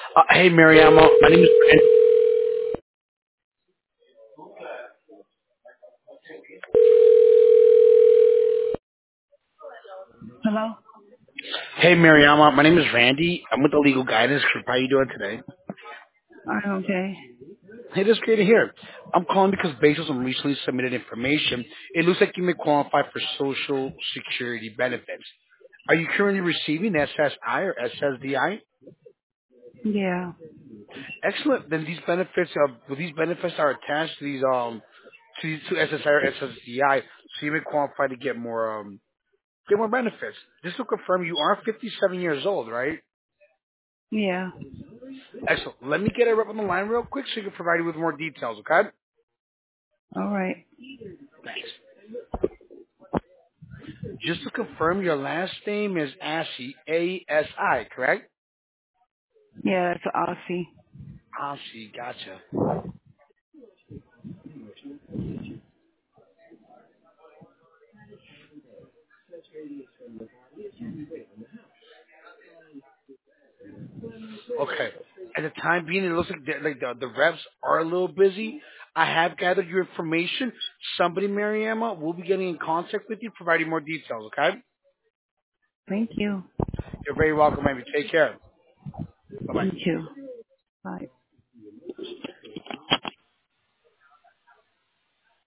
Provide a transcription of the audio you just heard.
Hey, Mariama. My name is Brandon. Hello? Hey, Mariama. My name is Randy. I'm with the Legal Guidance Group. How you doing today? I'm okay. Hey, that's great to hear. I'm calling because based on some recently submitted information, it looks like you may qualify for Social Security benefits. Are you currently receiving SSI or SSDI? Yeah. Excellent. Then these benefits are attached to these to SSI or SSDI, so you may qualify to get more benefits. Just to confirm, you are 57 years old, right? Yeah. Excellent. Let me get her up on the line real quick so you can provide you with more details, okay? All right. Thanks. Just to confirm, your last name is Asi, A-S-I, correct? Yeah, that's Aussie. Asi, gotcha. Okay. At the time being, it looks like the reps are a little busy. I have gathered your information. Somebody, Mariama, will be getting in contact with you, providing more details, okay? Thank you. You're very welcome, baby. Take care. Bye-bye. You too. Bye.